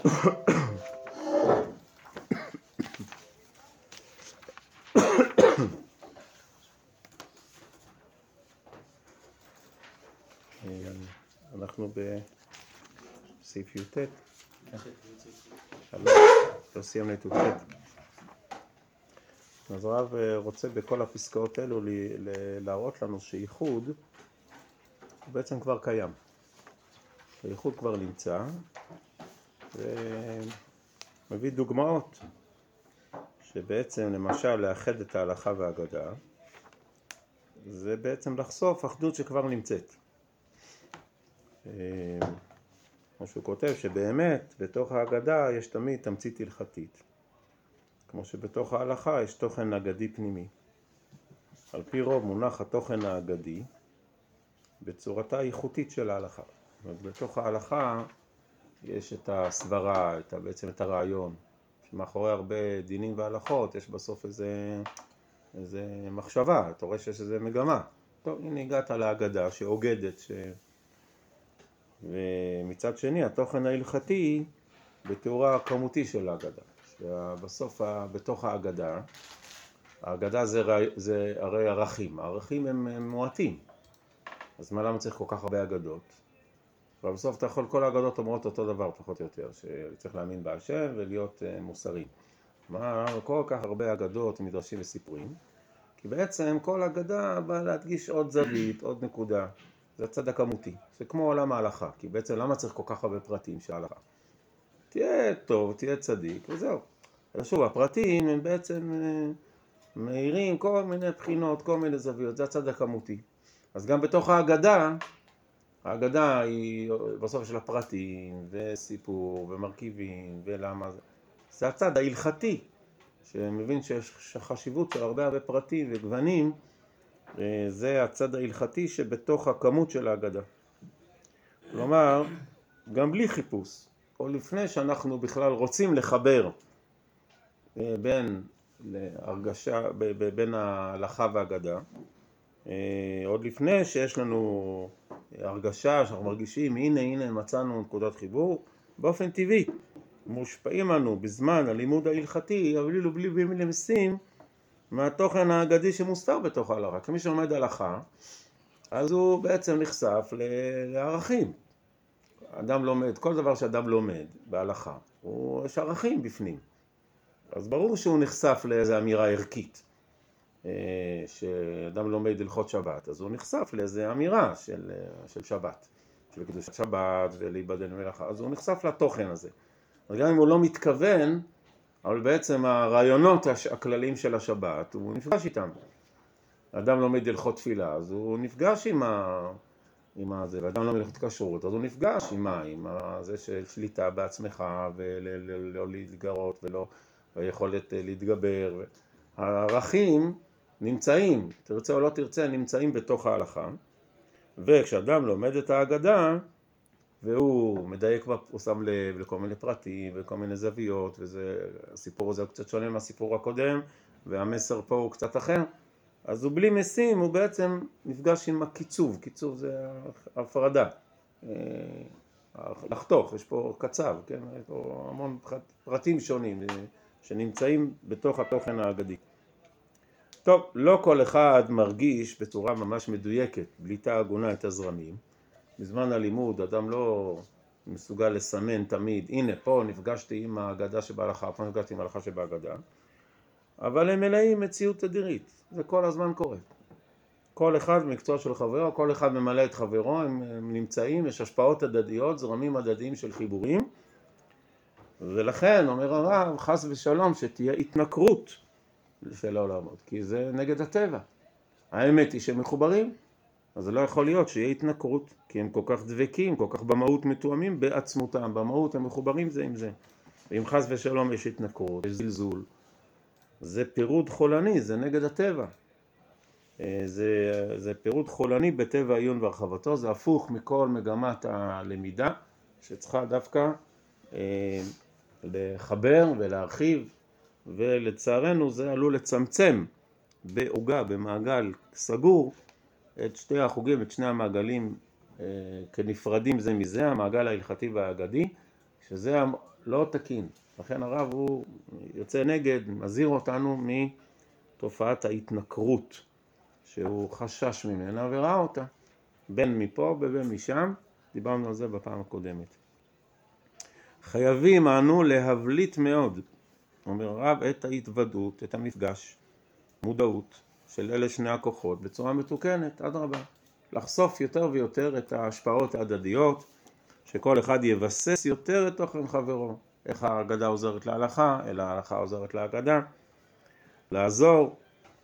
אנחנו בסעיף י"ט. לא סיימנו את י"ט. אז הרב רוצה בכל הפסקאות האלו להראות לנו שייחוד הוא בעצם כבר קיים. הייחוד כבר נמצא, ומביא דוגמאות שבעצם למשל לאחד את ההלכה והאגדה זה בעצם לחשוף אחדות שכבר נמצאת. כמו שהוא כותב שבאמת בתוך האגדה יש תמיד תמצית הלכתית, כמו שבתוך ההלכה יש תוכן אגדי פנימי. על פי רוב מונח התוכן האגדי בצורתה הייחודית של ההלכה. בתוך ההלכה יש את הסברה, בעצם את הרעיון, שמאחורי הרבה דינים והלכות יש בסוף איזה מחשבה, אתה רואה שיש איזה מגמה. טוב, הנה הגעת להגדה שאוגדת, ומצד שני התוכן ההלכתי בתיאורה הכמותי של ההגדה. שבסוף בתוך ההגדה, ההגדה זה הרי ערכים, הערכים הם מועטים. אז מה למה צריך כל כך הרבה אגדות? אבל בסוף אתה יכול, כל האגדות אומרות אותו דבר פחות או יותר, שצריך להאמין בהשם ולהיות מוסרי. מה כל כך הרבה אגדות, מדרשים וסיפורים? כי בעצם כל אגדה באה להדגיש עוד זווית, עוד נקודה. זה הצד הכמותי, זה כמו עולם ההלכה, כי בעצם למה צריך כל כך הרבה פרטים של ההלכה? תהיה טוב, תהיה צדיק, וזהו. שוב, הפרטים הם בעצם מאירים כל מיני בחינות, כל מיני זוויות, זה הצד הכמותי. אז גם בתוך ההגדה היא בסוף של הפרטים, וסיפור, ומרכיבים, ולמה זה. זה הצד ההלכתי, שמבין שיש חשיבות של הרבה פרטים וגוונים, זה הצד ההלכתי שבתוך הכמות של ההגדה. כלומר, גם בלי חיפוש, או לפני שאנחנו בכלל רוצים לחבר בין ההלכה וההגדה, עוד לפני שיש לנו הרגשה שאנחנו מרגישים, הנה מצאנו נקודת חיבור, באופן טבעי מושפעים לנו בזמן הלימוד ההלכתי, אבל בלי למסים, מהתוכן האגדי שמוסתר בתוך ההלכה. כמי שלומד הלכה, אז הוא בעצם נחשף לערכים. אדם לומד, כל דבר שאדם לומד בהלכה, יש ערכים בפנים. אז ברור שהוא נחשף לאיזו אמירה ערכית. שאדם לומד הלכות שבת, אז הוא נחשף לאיזו אמירה של שבת, של קדושת שבת ולהיבדל מלאכה, אז הוא נחשף לתוכן הזה. אז גם אם הוא לא מתכוון, אבל בעצם הרעיונות הכלליים של השבת, הוא נפגש איתם. אדם לומד הלכות תפילה, אז הוא נפגש עם זה, ואדם לומד הלכות כשרות, אז הוא נפגש עם זה של שליטה בעצמך, ולא להתגרות, ולא יכולת להתגבר. הערכים נמצאים, תרצה או לא תרצה, נמצאים בתוך ההלכה. וכשאדם לומד את ההגדה, והוא מדייק, הוא שם לב לכל מיני פרטים וכל מיני זוויות, והסיפור הזה הוא קצת שונה מהסיפור הקודם, והמסר פה הוא קצת אחר, אז הוא בלי משים, הוא בעצם נפגש עם הקיצוב. קיצוב זה הפרדה, לחתוך, יש פה קצב, כן? יש פה המון פרטים שונים שנמצאים בתוך התוכן האגדי. טוב, לא כל אחד מרגיש בצורה ממש מדויקת, בליטה הגונה את הזרמים. בזמן הלימוד אדם לא מסוגל לסמן תמיד, הנה פה נפגשתי עם ההגדה שבהלכה, פה נפגשתי עם ההלכה שבהגדה, אבל הם מלאים מציאות תדירית, זה כל הזמן קורה. כל אחד מקצוע של חברו, כל אחד ממלא את חברו, הם נמצאים, יש השפעות הדדיות, זרמים הדדיים של חיבורים, ולכן אומר הרב, חס ושלום שתהיה התנכרות של העולמות, כי זה נגד הטבע. האמת היא שהם מחוברים, אז זה לא יכול להיות שיהיה התנכרות, כי הם כל כך דבקים, כל כך במהות מתואמים בעצמותם, במהות הם מחוברים זה עם זה. ואם חס ושלום יש התנכרות, יש זלזול, זה פירוד חולני, זה נגד הטבע. זה פירוד חולני בטבע העיון והרחבתו, זה הפוך מכל מגמת הלמידה, שצריכה דווקא לחבר ולהרחיב, ולצערנו זה עלול לצמצם בעוגה, במעגל סגור, את שתי החוגים, את שני המעגלים כנפרדים זה מזה, המעגל ההלכתי והאגדי, שזה לא תקין. לכן הרב הוא יוצא נגד, מזהיר אותנו מתופעת ההתנכרות, שהוא חשש ממנה וראה אותה, בין מפה ובין משם, דיברנו על זה בפעם הקודמת. חייבים אנו להבליט מאוד, אומר הרב, את ההתוודעות, את המפגש, מודעות של אלה שני הכוחות בצורה מתוקנת, אדרבה, לחשוף יותר ויותר את ההשפעות ההדדיות, שכל אחד יבסס יותר את תוכן חברו, איך ההגדה עוזרת להלכה, אלא ההלכה עוזרת להגדה, לעזור,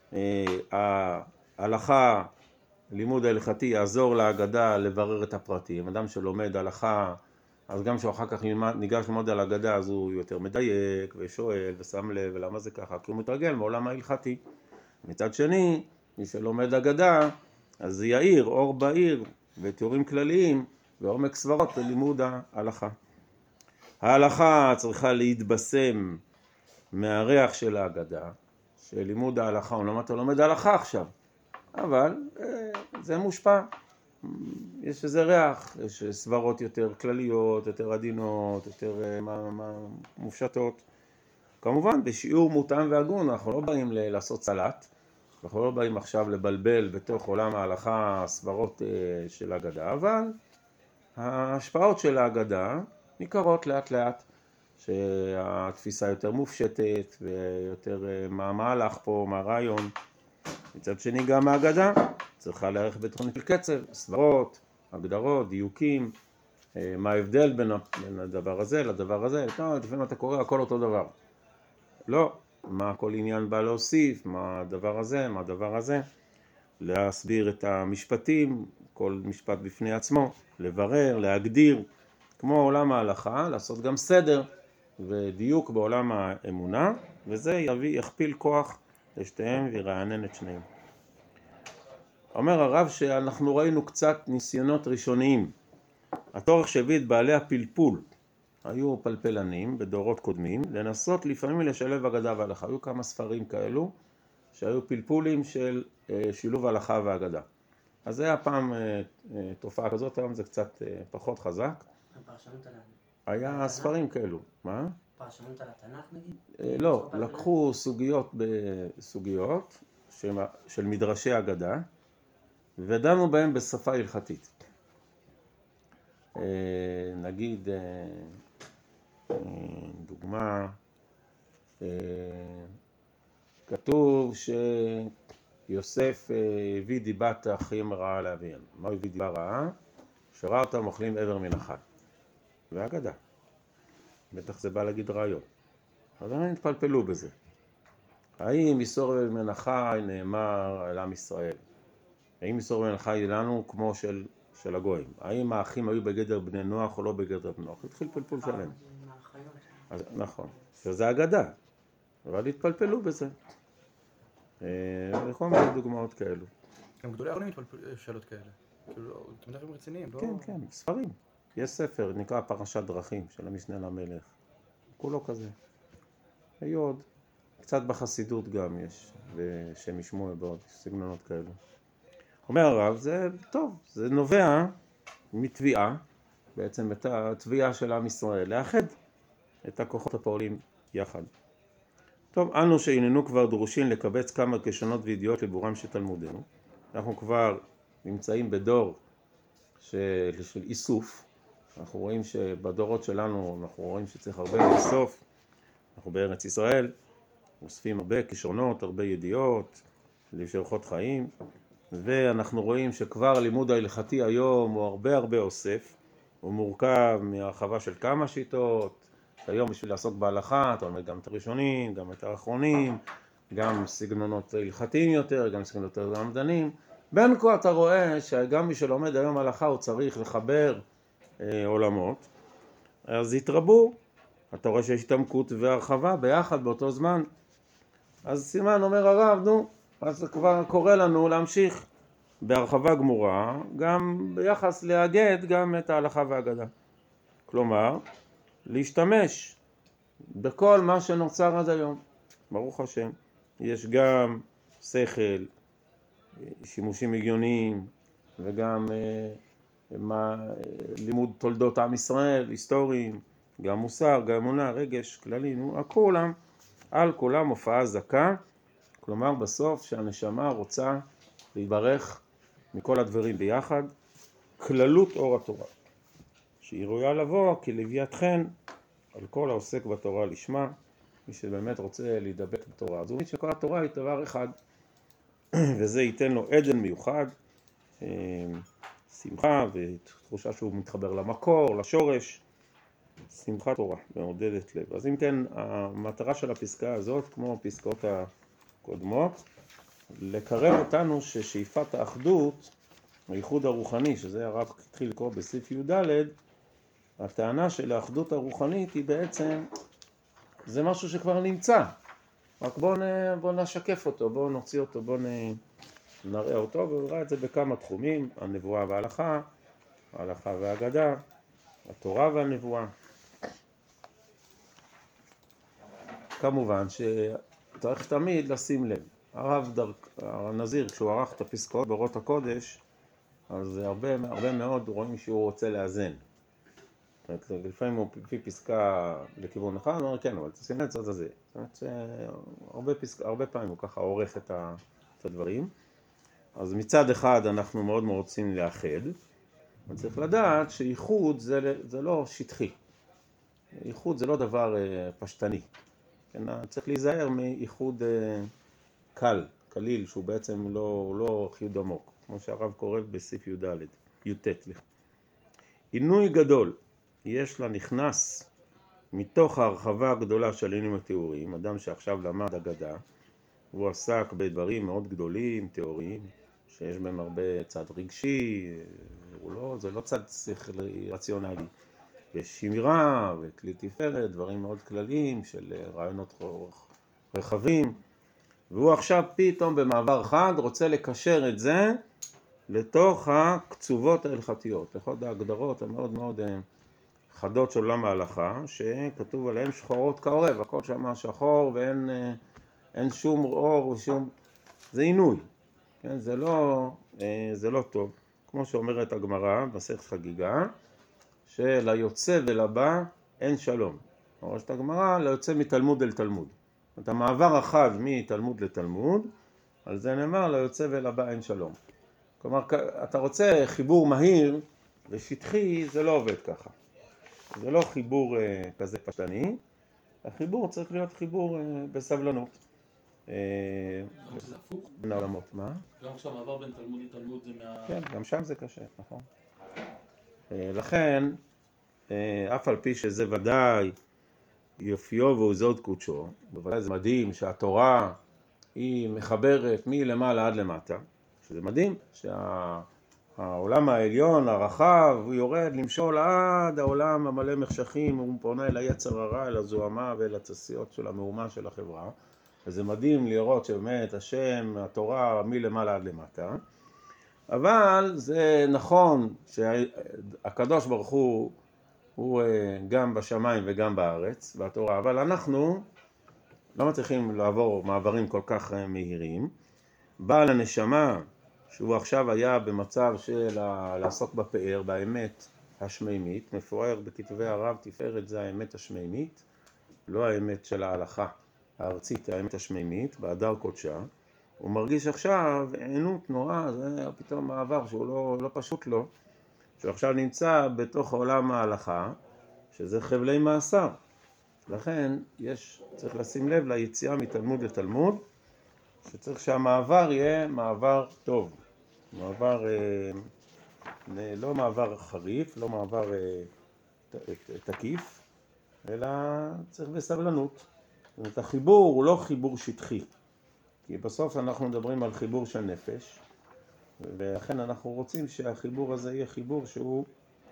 ההלכה, לימוד ההלכתי יעזור להגדה לברר את הפרטים. אדם שלומד הלכה, אז גם שהוא אחר כך ניגש ללמוד על ההגדה, אז הוא יותר מדייק ושואל ושם לב ולמה זה ככה, כי הוא מתרגל מעולם ההלכתי. מצד שני, מי שלומד הגדה, אז זה יאיר, אור בעיר ותיאורים כלליים ועומק סברות ללימוד ההלכה. ההלכה צריכה להתבשם מהריח של ההגדה, שלימוד ההלכה, אומנם אתה לומד ההלכה עכשיו, אבל זה מושפע, יש איזה ריח, יש סברות יותר כלליות, יותר עדינות, יותר מופשטות. כמובן בשיעור מותאם והגון, אנחנו לא באים לעשות סלט, אנחנו לא באים עכשיו לבלבל בתוך עולם ההלכה סברות של ההגדה, אבל ההשפעות של ההגדה ניכרות לאט לאט, שהתפיסה יותר מופשטת ויותר מהמהלך פה, מהרעיון. מצד שני גם ההגדה צריכה להערך בתוכנית של קצב, סברות, הגדרות, דיוקים, מה ההבדל בין הדבר הזה לדבר הזה. לפעמים אתה קורא הכל אותו דבר. לא, מה כל עניין בא להוסיף, מה הדבר הזה, מה הדבר הזה. להסביר את המשפטים, כל משפט בפני עצמו, לברר, להגדיר, כמו עולם ההלכה, לעשות גם סדר ודיוק בעולם האמונה, וזה יכפיל כוח לשתיהם וירענן את שניהם. אומר הרב שאנחנו ראינו קצת ניסיונות ראשוניים. התורך שהביא את בעלי הפלפול, היו פלפלנים בדורות קודמים, לנסות לפעמים לשלב הגדה והלכה. היו כמה ספרים כאלו שהיו פלפולים של שילוב הלכה והגדה. אז זה היה פעם תופעה כזאת, היום זה קצת פחות חזק. הפרשנות על היה ספרים כאלו. מה? פרשנות על התנ"ך נגיד? לא, לקחו סוגיות של מדרשי הגדה ודנו בהם בשפה הלכתית. נגיד, דוגמה, כתוב שיוסף הביא דיבת אחים רעה לאביהם. מה הוא הביא דיבה רעה? שראה אותם אוכלים עבר מן החי. והגדה. בטח זה בא להגיד רעיון. אז הם התפלפלו בזה. האם איסור מן החי נאמר על עם ישראל? האם איסור מן החי לנו כמו של הגויים? האם האחים היו בגדר בני נוח או לא בגדר בני נוח? התחיל פלפול שלם. אז, נכון, שזה אגדה, אבל התפלפלו בזה. וכל מיני דוגמאות כאלו. גם גדולי העולים התפלפלו שאלות כאלה. כאילו, אתם מדברים רציניים, לא? כן, כן, ספרים. יש ספר, נקרא פרשת דרכים של המשנה למלך. כולו כזה. היו עוד. קצת בחסידות גם יש, בשם ישמעאל בעוד סגנונות כאלו. אומר הרב, זה טוב, זה נובע מתביעה, בעצם את התביעה של עם ישראל, לאחד את הכוחות הפועלים יחד. טוב, אנו שאיננו כבר דרושים לקבץ כמה כשונות וידיעות לביאורם של תלמודנו. אנחנו כבר נמצאים בדור של איסוף. אנחנו רואים שבדורות שלנו, אנחנו רואים שצריך הרבה לאסוף. אנחנו בארץ ישראל, אוספים הרבה כישרונות, הרבה ידיעות, לשאורחות חיים. ואנחנו רואים שכבר לימוד ההלכתי היום הוא הרבה אוסף. הוא מורכב מהרחבה של כמה שיטות. היום בשביל לעסוק בהלכה, אתה לומד גם את הראשונים, גם את האחרונים, גם סגנונות הלכתיים יותר, גם סגנונות יותר למדנים. בין כה אתה רואה שגם מי שלומד היום הלכה הוא צריך לחבר עולמות. אז התרבו, אתה רואה שיש התעמקות והרחבה ביחד באותו זמן. אז סימן אומר הרב, אז זה כבר קורא לנו להמשיך בהרחבה גמורה, גם ביחס לאגד גם את ההלכה והאגדה. כלומר, להשתמש בכל מה שנוצר עד היום. ברוך השם, יש גם שכל, שימושים הגיוניים, וגם לימוד תולדות עם ישראל, היסטוריים, גם מוסר, גם אמונה, רגש, כללי, כולם, על כולם הופעה זכה, כלומר בסוף שהנשמה רוצה להתברך מכל הדברים ביחד, כללות אור התורה, שהיא ראויה לבוא כלוויית חן על כל העוסק בתורה לשמה, מי שבאמת רוצה להידבק בתורה. אז הוא אומר שכל התורה היא דבר אחד, וזה ייתן לו עדן מיוחד, שמחה ותחושה שהוא מתחבר למקור, לשורש, שמחת תורה מעודדת לב. אז אם כן, המטרה של הפסקה הזאת, כמו הפסקאות הקודמות, לקרב אותנו ששאיפת האחדות, הייחוד הרוחני, שזה הרב התחיל לקרוא בסעיף י"ד, הטענה של האחדות הרוחנית היא בעצם, זה משהו שכבר נמצא, רק בואו נשקף אותו, בואו נוציא אותו, בואו נראה אותו, ונראה את זה בכמה תחומים, הנבואה וההלכה, ההלכה והאגדה, התורה והנבואה. כמובן שצריך תמיד לשים לב, הרב הנזיר כשהוא ערך את הפסקאות באורות הקודש, אז הרבה מאוד רואים שהוא רוצה לאזן. לפעמים הוא לפי פסקה לכיוון אחד, הוא אומר כן, אבל תשים לב לצד הזה. זאת אומרת שהרבה פעמים הוא ככה עורך את הדברים. אז מצד אחד אנחנו מאוד מאוד רוצים לאחד, אבל צריך לדעת שייחוד זה לא שטחי. ייחוד זה לא דבר פשטני. צריך להיזהר מייחוד קליל, שהוא בעצם לא חיוד עמוק, כמו שהרב קורא בסעיף י"ט. עינוי גדול יש לה נכנס מתוך ההרחבה הגדולה של עניינים התיאוריים, אדם שעכשיו למד אגדה, והוא עסק בדברים מאוד גדולים, תיאוריים, שיש בהם הרבה צד רגשי, זה לא צד רציונלי. יש שמירה וכלי תפארת, דברים מאוד כלליים של רעיונות רחבים, והוא עכשיו פתאום במעבר חד רוצה לקשר את זה לתוך הקצובות ההלכתיות, לכל ההגדרות המאוד מאוד חדות של עולם ההלכה, שכתוב עליהם שחורות כעורב, הכל שם שחור ואין שום אור ושום... זה עינוי, כן? זה לא טוב. כמו שאומרת הגמרא במסכת חגיגה, שליוצא ולבא אין שלום. אומרת הגמרא, ליוצא מתלמוד אל תלמוד. את המעבר החד מתלמוד לתלמוד, על זה נאמר, ליוצא ולבא אין שלום. כלומר, אתה רוצה חיבור מהיר ושטחי, זה לא עובד ככה. זה לא חיבור כזה פשטני, החיבור צריך להיות חיבור בסבלנות. זה הפוך? בין העולמות, מה? גם כשהמעבר בין תלמוד לתלמוד זה כן, גם שם זה קשה, נכון. לכן, אף על פי שזה ודאי יופיו ועוזות קודשו, בוודאי זה מדהים שהתורה היא מחברת מלמעלה עד למטה, שזה מדהים שהעולם העליון, הרחב, הוא יורד למשול עד העולם המלא מחשכים, הוא פונה אל היצר הרע, אל הזוהמה ואל התעשיות של המהומה של החברה, וזה מדהים לראות שבאמת השם, התורה מלמעלה עד למטה, אבל זה נכון שהקדוש ברוך הוא גם בשמיים וגם בארץ, בתורה, אבל אנחנו לא מצליחים לעבור מעברים כל כך מהירים. בעל הנשמה, שהוא עכשיו היה במצב של לעסוק בפאר, באמת השמימית, מפואר בכתבי הרב תפארת, זה האמת השמימית, לא האמת של ההלכה הארצית, האמת השמימית, בהדר קודשה. הוא מרגיש עכשיו עינות נורא, זה פתאום מעבר שהוא לא פשוט לו, שהוא עכשיו נמצא בתוך עולם ההלכה, שזה חבלי מאסר. לכן צריך לשים לב ליציאה מתלמוד לתלמוד, שצריך שהמעבר יהיה מעבר טוב, מעבר, לא מעבר חריף, לא מעבר תקיף, אלא צריך בסבלנות. זאת אומרת, החיבור הוא לא חיבור שטחי, כי בסוף אנחנו מדברים על חיבור של נפש, ולכן אנחנו רוצים שהחיבור הזה יהיה חיבור שהוא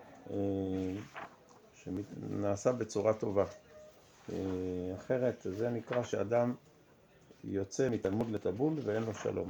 שנעשה בצורה טובה. אחרת זה נקרא שאדם יוצא מתלמוד לתלמוד ואין לו שלום.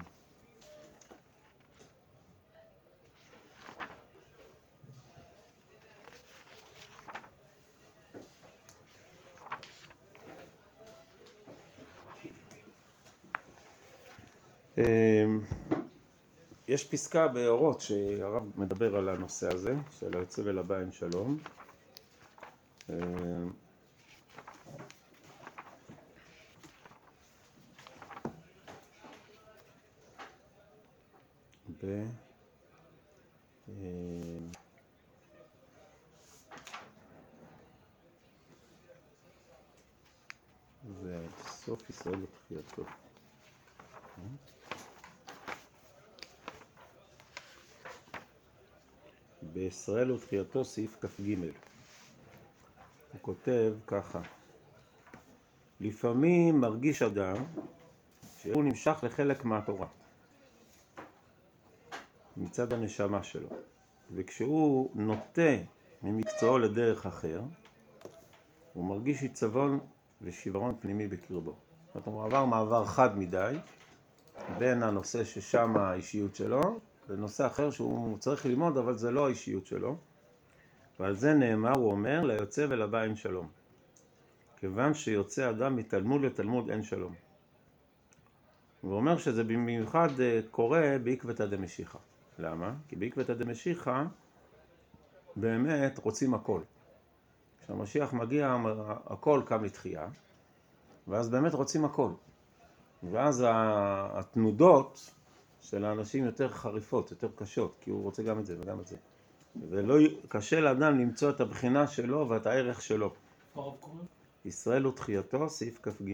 יש פסקה באורות שהרב מדבר על הנושא הזה, של היוצא ולבא אין שלום. זה סוף ישראל ותחייתו. בישראל ותחייתו סעיף כ"ג. הוא כותב ככה: לפעמים מרגיש אדם שהוא נמשך לחלק מהתורה מצד הנשמה שלו, וכשהוא נוטה ממקצועו לדרך אחר הוא מרגיש עיצבון ושברון פנימי בקרבו. זאת אומרת, הוא עבר מעבר חד מדי בין הנושא ששם האישיות שלו לנושא אחר שהוא צריך ללמוד, אבל זה לא האישיות שלו. ועל זה נאמר, הוא אומר, ליוצא ולבא אין שלום. כיוון שיוצא אדם מתלמוד לתלמוד אין שלום. הוא אומר שזה במיוחד קורה בעקבתא דמשיחא. למה? כי בעקבתא דמשיחא באמת רוצים הכל. כשהמשיח מגיע, הכל קם לתחייה, ואז באמת רוצים הכל. ואז התנודות של האנשים יותר חריפות, יותר קשות, כי הוא רוצה גם את זה וגם את זה. ולא קשה לאדם למצוא את הבחינה שלו ואת הערך שלו. הרב קורא? ישראל ותחייתו, סעיף כ"ג.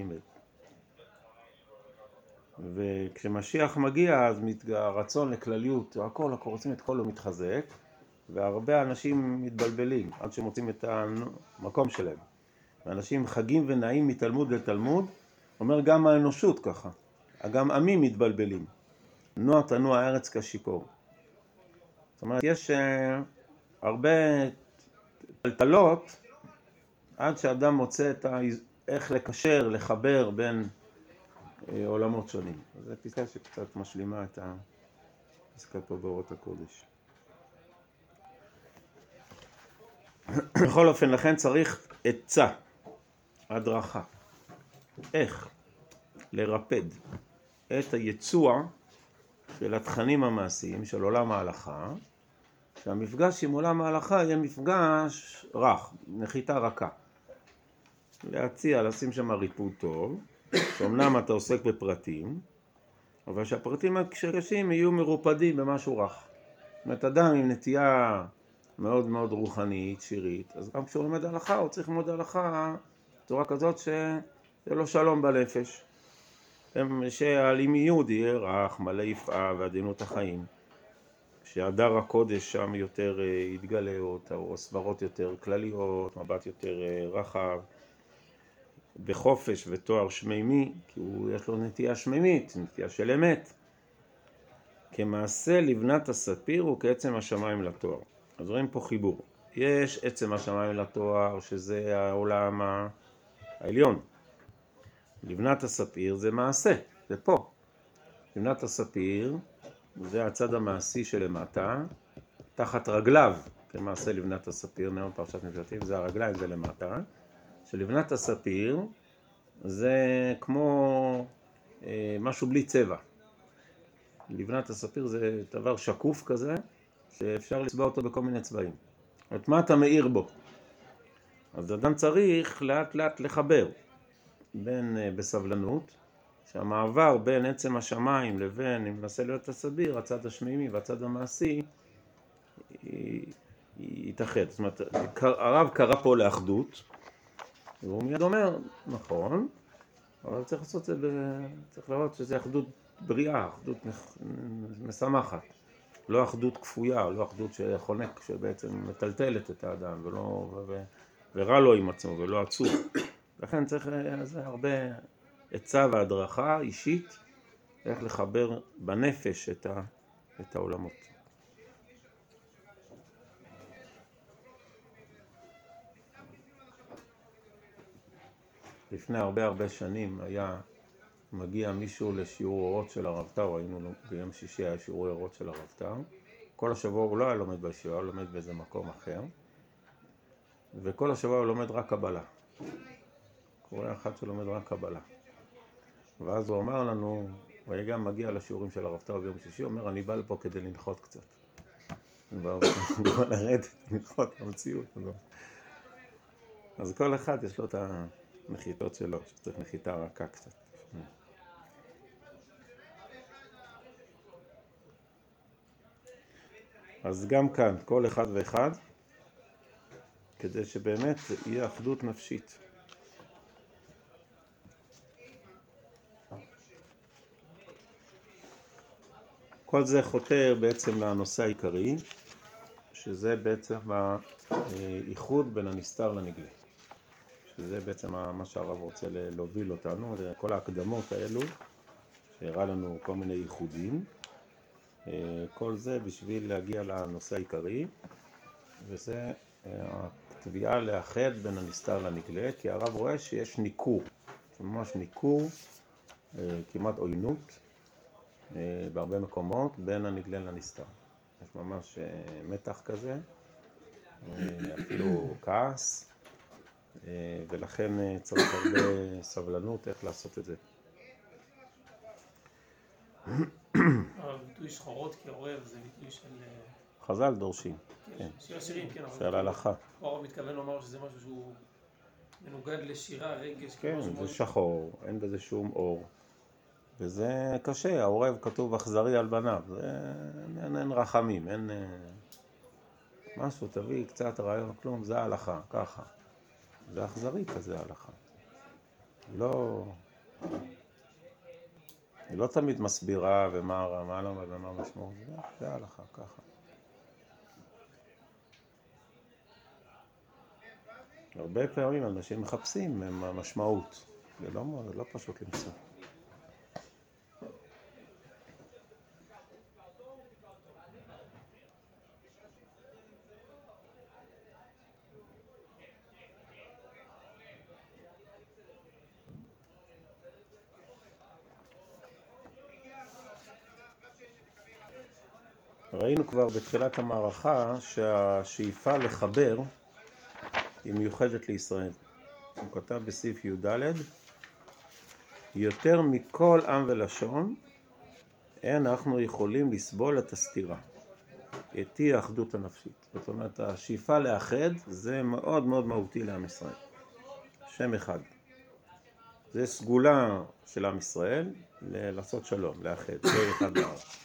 וכשמשיח מגיע, אז הרצון לכלליות, הכל רוצים את כל הוא מתחזק, והרבה אנשים מתבלבלים עד שמוצאים את המקום שלהם. ואנשים חגים ונעים מתלמוד לתלמוד, אומר גם האנושות ככה, גם עמים מתבלבלים. נוע תנוע הארץ כשיכור. זאת אומרת, יש הרבה טלטלות עד שאדם מוצא איך לקשר, לחבר בין עולמות שונים. זו פסקה שקצת משלימה את הפסקה פה באורות הקודש. בכל אופן, לכן צריך עצה, הדרכה. איך לרפד את היצוע של התכנים המעשיים של עולם ההלכה, שהמפגש עם עולם ההלכה יהיה מפגש רך, נחיתה רכה. להציע, לשים שם ריפוד טוב, שאומנם אתה עוסק בפרטים, אבל שהפרטים הקשים יהיו מרופדים במשהו רך. זאת אומרת, אדם עם נטייה מאוד מאוד רוחנית, שירית, אז גם כשהוא לומד הלכה, הוא צריך ללמוד הלכה בצורה כזאת שזה לא שלום בנפש. שהלימיות יהיה רך, מלא יפעה ועדינות החיים. שהדר הקודש שם יותר יתגלה, או סברות יותר כלליות, מבט יותר רחב, בחופש ותואר שמימי, כי יש לו נטייה שמימית, נטייה של אמת. כמעשה לבנת הספיר וכעצם השמיים לתואר. אז רואים פה חיבור. יש עצם השמיים לתואר, שזה העולם העליון. לבנת הספיר זה מעשה, זה פה. לבנת הספיר זה הצד המעשי שלמטה, תחת רגליו, כמעשה לבנת הספיר, נאמר פרשת משפטים, זה הרגליים, זה למטה. שלבנת הספיר זה כמו משהו בלי צבע. לבנת הספיר זה דבר שקוף כזה, שאפשר לצבע אותו בכל מיני צבעים. את מה אתה מאיר בו? אז אדם צריך לאט לאט לחבר בסבלנות, שהמעבר בין עצם השמיים לבין, אם ננסה להיות הסביר, הצד השמימי והצד המעשי, יתאחד. זאת אומרת, הרב קרא פה לאחדות, והוא מיד אומר, נכון, אבל צריך לעשות את זה, צריך לראות שזה אחדות בריאה, אחדות משמחת. לא אחדות כפויה, לא אחדות שחונק, שבעצם מטלטלת את האדם, ורע לו עם עצמו, ולא עצוב. לכן צריך הרבה עצה והדרכה אישית, איך לחבר בנפש את העולמות. לפני הרבה שנים היה מגיע מישהו לשיעור אורות של הרב טאו, היינו ביום שישי היה שיעור אורות של הרב טאו, כל השבוע הוא לא היה לומד בשיעור, הוא לומד באיזה מקום אחר, וכל השבוע הוא לומד רק קבלה. קורא אחד שלומד רק קבלה. ואז הוא אמר לנו, הוא היה גם מגיע לשיעורים של הרב טאו ביום שישי, הוא אומר, אני בא לפה כדי לנחות קצת. אני בא לרדת, לנחות המציאות הזאת. אז כל אחד יש לו את הנחיתות שלו, שצריך נחיתה רכה קצת. אז גם כאן, כל אחד ואחד, כדי שבאמת יהיה אחדות נפשית. כל זה חותר בעצם לנושא העיקרי, שזה בעצם האיחוד בין הנסתר לנגלה. שזה בעצם מה שהרב רוצה להוביל אותנו, כל ההקדמות האלו, שהראה לנו כל מיני ייחודים. כל זה בשביל להגיע לנושא העיקרי, וזה התביעה לאחד בין הנסתר לנגלה, כי הרב רואה שיש ניכור, ממש ניכור, כמעט עוינות, בהרבה מקומות, בין הנגלה לנסתר. יש ממש מתח כזה, אפילו כעס, ולכן צריך הרבה סבלנות איך לעשות את זה. ביטוי שחורות כעורב זה ביטוי של... חז"ל דורשים. כן. שיר השירים, כן. של ההלכה. הרב מתכוון לומר שזה משהו שהוא מנוגד לשירה, רגש. כן, זה שחור, אין בזה שום אור. וזה קשה, העורב כתוב אכזרי על בניו. אין רחמים, אין משהו, תביא קצת רעיון, כלום, זה ההלכה, ככה. זה אכזרי כזה ההלכה. היא לא תמיד מסבירה ומה לא ומה משמעות, זה ההלכה, ככה. הרבה פעמים אנשים מחפשים משמעות, זה לא פשוט למצוא. ראינו כבר בתחילת המערכה שהשאיפה לחבר היא מיוחדת לישראל. הוא כתב בסעיף י"ד, יותר מכל עם ולשון, אין אנחנו יכולים לסבול את הסתירה. איתי האחדות הנפשית. זאת אומרת, השאיפה לאחד זה מאוד מאוד מהותי לעם ישראל. שם אחד. זה סגולה של עם ישראל לעשות שלום, לאחד, זה אחד בארץ.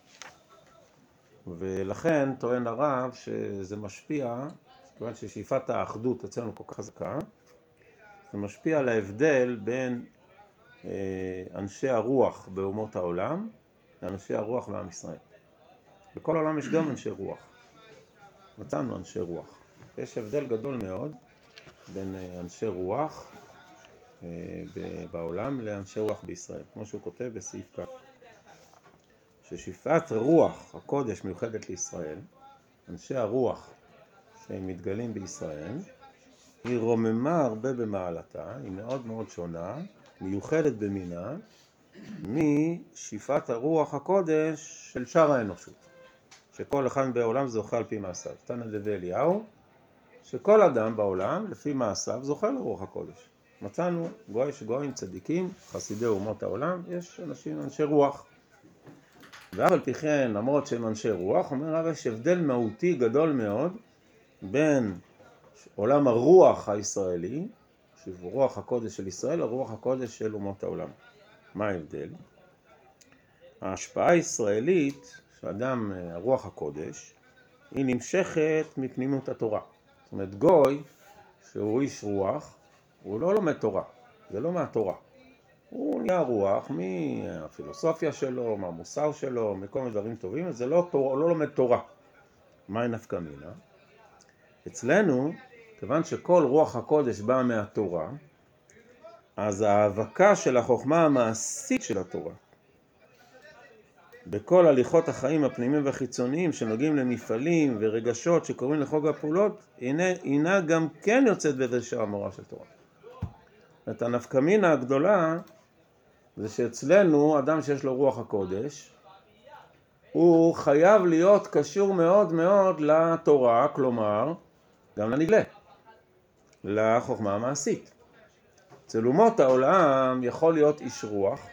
ולכן טוען הרב שזה משפיע, כיוון ששאיפת האחדות אצלנו כל כך חזקה, זה משפיע על ההבדל בין אנשי הרוח באומות העולם לאנשי הרוח בעם ישראל. בכל העולם יש גם אנשי רוח. מצאנו אנשי רוח. יש הבדל גדול מאוד בין אנשי רוח בעולם לאנשי רוח בישראל. כמו שהוא כותב בסעיף כ'. ששאיפת רוח הקודש מיוחדת לישראל, אנשי הרוח שהם מתגלים בישראל, היא רוממה הרבה במעלתה, היא מאוד מאוד שונה, מיוחדת במינה, משאיפת הרוח הקודש של שאר האנושות. שכל אחד בעולם זוכה על פי מעשיו. תנא דבי אליהו, שכל אדם בעולם לפי מעשיו זוכה לרוח הקודש. מצאנו גויים צדיקים, חסידי אומות העולם, יש אנשי רוח. ואף על פי כן, למרות שהם אנשי רוח, אומר הרב, יש הבדל מהותי גדול מאוד בין עולם הרוח הישראלי, שהוא רוח הקודש של ישראל, לרוח הקודש של אומות העולם. מה ההבדל? ההשפעה הישראלית, שאדם הרוח הקודש, היא נמשכת מפנימות התורה. זאת אומרת, גוי, שהוא איש רוח, הוא לא לומד תורה, זה לא מהתורה. הוא נהיה רוח מהפילוסופיה שלו, מהמוסר שלו, מכל מיני דברים טובים, זה לא לומד תורה. מה נפקא מינה? אצלנו, כיוון שכל רוח הקודש באה מהתורה, אז ההאבקה של החוכמה המעשית של התורה, בכל הליכות החיים הפנימיים והחיצוניים שנוגעים למפעלים ורגשות שקוראים לחוג הפעולות, הנה גם כן יוצאת בדרשה המורה של תורה. את הנפקא מינה הגדולה, זה שאצלנו אדם שיש לו רוח הקודש, הוא חייב להיות קשור מאוד מאוד לתורה, כלומר, גם לנגלה, לחוכמה המעשית. אצל אומות העולם יכול להיות איש רוח,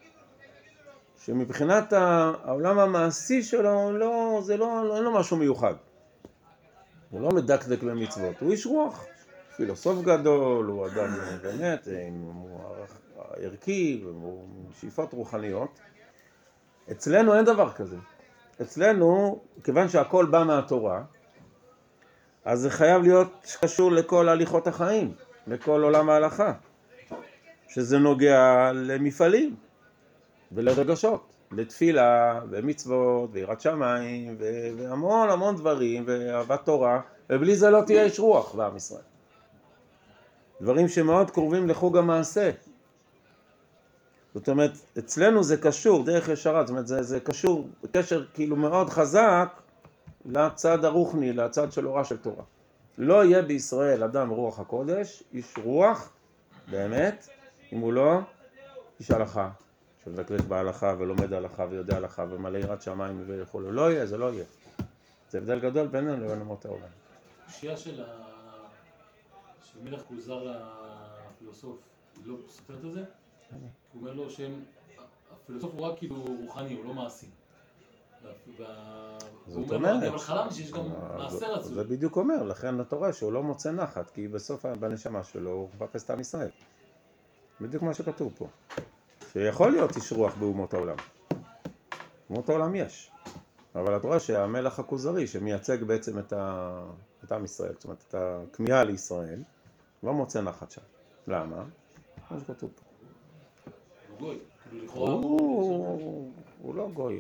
שמבחינת העולם המעשי שלו, אין לו משהו מיוחד. הוא לא מדקדק במצוות, הוא איש רוח. פילוסוף גדול, הוא אדם באמת, הוא ערכי, הוא שאיפות רוחניות. אצלנו אין דבר כזה. אצלנו, כיוון שהכל בא מהתורה, אז זה חייב להיות קשור לכל הליכות החיים, לכל עולם ההלכה, שזה נוגע למפעלים ולרגשות, לתפילה ומצוות ויראת שמיים והמון המון דברים ואהבת תורה, ובלי זה לא תהיה איש רוח בעם ישראל. דברים שמאוד קרובים לחוג המעשה. זאת אומרת, אצלנו זה קשור דרך ישרה, זאת אומרת, זה קשור בקשר כאילו מאוד חזק לצד הרוחני, לצד של אורה של תורה. לא יהיה בישראל אדם רוח הקודש, איש רוח, באמת, אם הוא לא איש הלכה, שמדקדק בהלכה ולומד הלכה ויודע הלכה ומלא יראת שמיים וכו'. לא יהיה, זה לא יהיה. זה הבדל גדול בינינו לבין אומות העולם. השיעה של מלך כוזר לפילוסוף, היא לא סופרת את זה? הוא אומר לו שהפילוסוף הוא רק כאילו רוחני, הוא לא מעשי. זאת אומרת, אבל חלמתי שיש גם מעשה רצוי. זה בדיוק אומר, לכן אתה רואה שהוא לא מוצא נחת, כי בסוף בנשמה שלו הוא מחפש את עם ישראל. בדיוק מה שכתוב פה. שיכול להיות איש רוח באומות העולם. באומות העולם יש. אבל אתה רואה שהמלך הכוזרי שמייצג בעצם את עם ישראל, זאת אומרת את הכמיהה לישראל, לא מוצא נחת שם. למה? מה שכתוב פה. הוא גוי. כאילו לכאורה הוא לא גוי,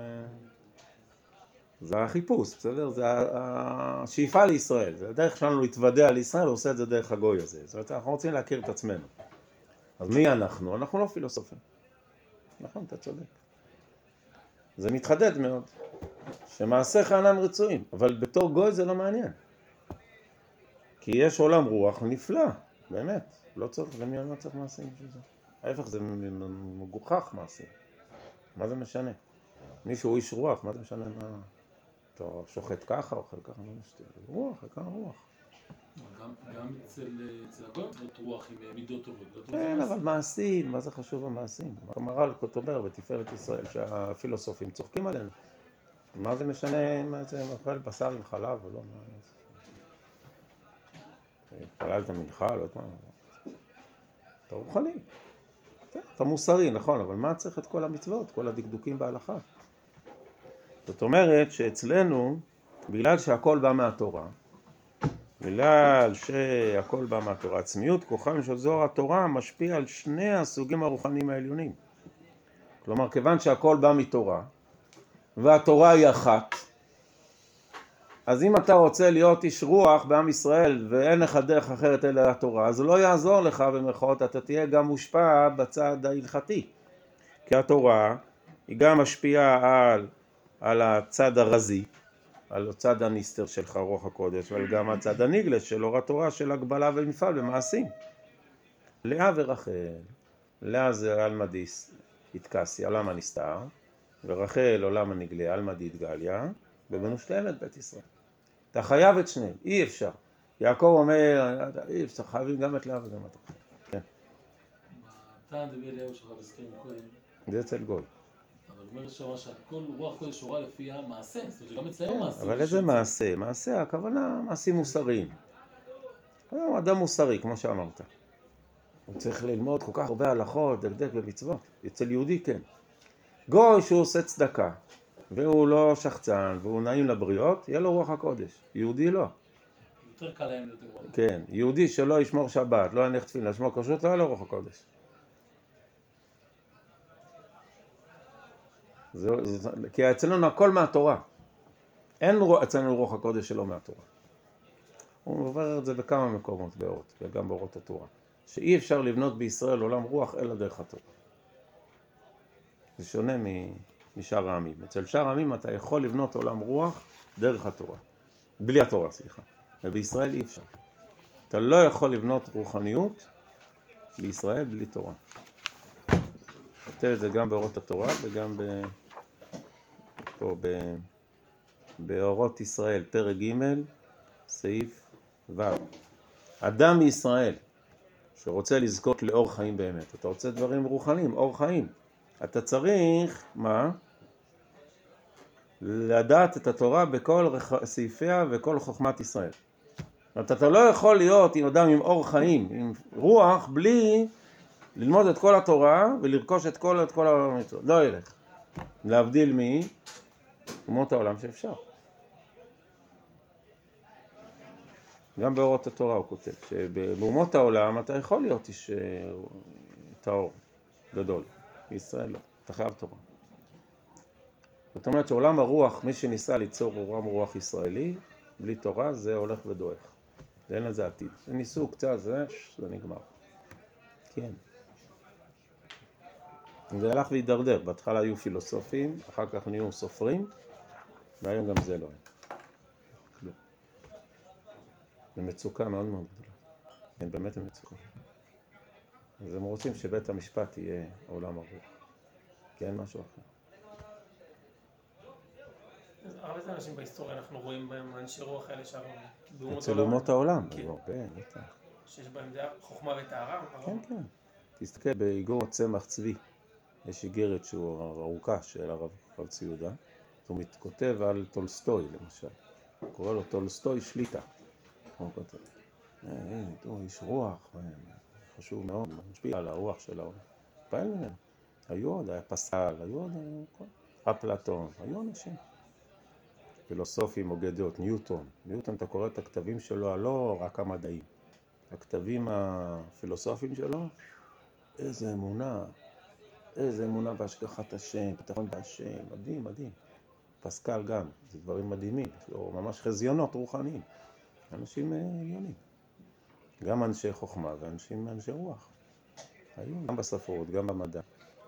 זה החיפוש, בסדר? זה השאיפה לישראל. זה הדרך שלנו להתוודע לישראל, הוא עושה את זה דרך הגוי הזה. זאת אומרת, אנחנו רוצים להכיר את עצמנו. אז מי אנחנו? אנחנו לא פילוסופים. נכון, אתה צודק. זה מתחדד מאוד. שמעשיך אינם רצויים, אבל בתור גוי זה לא מעניין. כי יש עולם רוח נפלא, באמת. לא צריך, למי לא צריך מעשים בשביל זה. ההפך, זה מגוחך מעשים. מה זה משנה? מישהו איש רוח, מה זה משנה? אתה שוחט ככה, אוכל ככה, מה משנה? רוח, העיקר רוח. גם אצל הגוי זאת רוח עם מידות טובות. כן, אבל מעשים, מה זה חשוב המעשים? המהר"ל אומר בתפארת ישראל שהפילוסופים צוחקים עלינו. מה זה משנה אם זה אוכל בשר עם חלב או לא? התפללת מנחה, לא יודע מה. אתה רוחני. אתה מוסרי, נכון, אבל מה צריך את כל המצוות, כל הדקדוקים בהלכה? זאת אומרת שאצלנו, בגלל שהכל בא מהתורה, בגלל שהכל בא מהתורה, עצמיות כוחם של זוהר התורה משפיע על שני הסוגים הרוחניים העליונים. כלומר, כיוון שהכל בא מתורה, והתורה היא אחת, אז אם אתה רוצה להיות איש רוח בעם ישראל ואין לך דרך אחרת אלא התורה, אז לא יעזור לך במרכאות, אתה תהיה גם מושפע בצד ההלכתי. כי התורה היא גם משפיעה על הצד הרזי, על הצד הנסתר שלך רוח הקודש, אבל גם הצד הנגלש של אור התורה של הגבלה ומפעל במעשים. לאה ורחל, לאה זה עלמא דאיתקסיה, עולם הנסתר, ורחל עולם הנגלה, עלמא דאיתגליה, ובנו שתיהם את בית ישראל. אתה חייב את שניהם, אי אפשר. יעקב אומר, אי אפשר, חייבים גם את לאה וגם את רחל. כן. אתה נדבר אליהו שלך בזכיר מקודם. זה אצל גוי. אבל הוא אומר שמה שהכל רוח קודש שורה לפי המעשה, זאת אומרת שגם אצלנו מעשה. אבל איזה מעשה? מעשה, הכוונה מעשים מוסריים. הוא אדם מוסרי, כמו שאמרת. הוא צריך ללמוד כל כך הרבה הלכות, דקדק ומצוות. אצל יהודי כן. גוי שהוא עושה צדקה, והוא לא שחצן, והוא נעים לבריות, יהיה לו רוח הקודש. יהודי לא. יותר קל להם יותר רוח. כן, יהודי שלא ישמור שבת, לא ינך תפילה, לשמור כשרות, לא יהיה לו רוח הקודש. כי אצלנו הכל מהתורה. אין אצלנו רוח הקודש שלא מהתורה. הוא עובר את זה בכמה מקומות באורות, וגם באורות התורה. שאי אפשר לבנות בישראל עולם רוח אלא דרך התורה. זה שונה משאר העמים. אצל שאר העמים אתה יכול לבנות עולם רוח דרך התורה. בלי התורה, סליחה. ובישראל אי אפשר. אתה לא יכול לבנות רוחניות בישראל בלי תורה. כותב את זה גם באורות התורה וגם באורות ישראל, פרק ג' סעיף ו'. אדם מישראל שרוצה לזכות לאור חיים באמת, אתה רוצה דברים רוחניים, אור חיים. אתה צריך, מה? לדעת את התורה בכל סעיפיה וכל חוכמת ישראל. אתה לא יכול להיות עם אדם עם אור חיים, עם רוח, בלי ללמוד את כל התורה ולרכוש את כל המצוות. לא ילך. להבדיל מאומות העולם שאפשר. גם באורות התורה הוא כותב, שבאומות העולם אתה יכול להיות איש טהור גדול. בישראל לא, אתה חייב תורה. זאת אומרת שעולם הרוח, מי שניסה ליצור עולם רוח ישראלי, בלי תורה זה הולך ודועך. אין לזה עתיד. זה ניסו קצת, זה נגמר. כן. זה הלך והידרדר. בהתחלה היו פילוסופים, אחר כך נהיו סופרים, והיום גם זה לא היה. כלום. זה מצוקה מאוד מאוד גדולה. כן, באמת זה מצוקה. אז הם רוצים שבית המשפט יהיה עולם הרוח. כן, משהו אחר. הרבה אנשים בהיסטוריה אנחנו רואים בהם אנשי רוח האלה שם. אצל אומות העולם. כן. שיש בהם דעה, חוכמה וטהרה. כן, כן. תסתכל באיגור צמח צבי. יש איגרת שהוא ארוכה של הרב צבי יהודה. הוא מתכותב על טולסטוי למשל. הוא קורא לו טולסטוי שליטה. הוא כותב. הוא איש רוח, חשוב מאוד, משפיע על הרוח של העולם. פעל ממנו. היו עוד, היה פסל, היו עוד, אפלטון, היו אנשים. פילוסופים, הוגי דעות, ניוטון. ניוטון, אתה קורא את הכתבים שלו, לא רק המדעים. הכתבים הפילוסופיים שלו, איזה אמונה בהשגחת השם, פתרון בהשם, מדהים, מדהים. פסקל גם, זה דברים מדהימים, או ממש חזיונות רוחניים. אנשים עליונים. גם אנשי חוכמה ואנשי רוח. היו גם בספרות, גם במדע.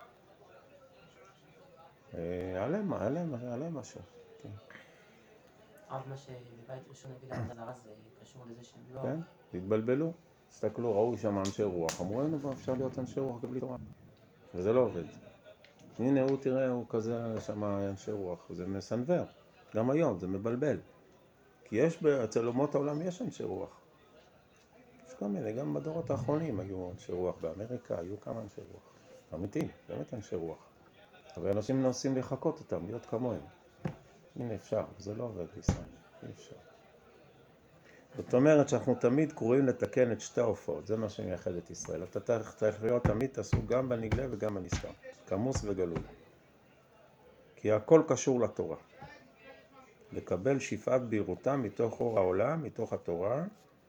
עליהם משהו. כן. מה שבבית ראשון נגיד הזרה זה קשור לזה שהם לא... כן, התבלבלו. הסתכלו, ראו שם אנשי רוח. אמרו לנו, אפשר להיות אנשי רוח בלי תורה. וזה לא עובד. הנה הוא תראה, הוא כזה שם אנשי רוח. זה מסנבר. גם היום, זה מבלבל. כי אצל אומות העולם יש אנשי רוח. יש כל מיני, גם בדורות האחרונים היו אנשי רוח. באמריקה היו כמה אנשי רוח. אמיתיים, באמת אנשי רוח. אבל אנשים מנסים לחכות אותם, להיות כמוהם. הנה אפשר, זה לא עובד בישראל. אי אפשר. זאת אומרת שאנחנו תמיד קוראים לתקן את שתי ההופעות. זה מה שמייחד את ישראל. אתה צריך להיות תמיד תעשו גם בנגלה וגם בנסתר. כמוס וגלוי. כי הכל קשור לתורה. לקבל שפעת בהירותה מתוך אור העולם, מתוך התורה,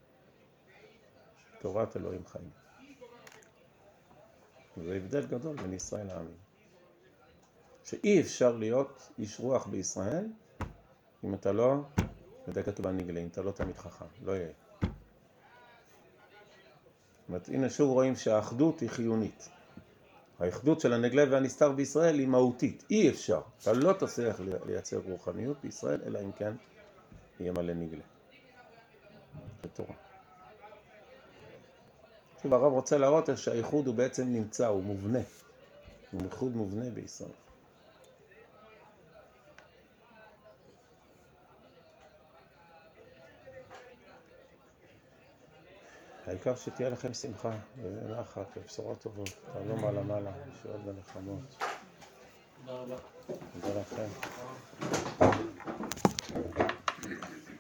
תורת אלוהים חיים. זה הבדל גדול בין ישראל לעמים. שאי אפשר להיות איש רוח בישראל אם אתה לא מדקת בנגלה, אם אתה לא תמיד חכם, לא יהיה. זאת אומרת, הנה שוב רואים שהאחדות היא חיונית. האחדות של הנגלה והנסתר בישראל היא מהותית, אי אפשר. אתה לא תצליח לייצר רוחניות בישראל, אלא אם כן יהיה מלא נגלה. זה תורה. שוב, הרב רוצה להראות איך שהאיחוד הוא בעצם נמצא, הוא מובנה. הוא איחוד מובנה בישראל. העיקר שתהיה לכם שמחה ונחת ובשורות טובות, תעלו מעלה, ישועות ונחמות. תודה רבה. תודה לכם.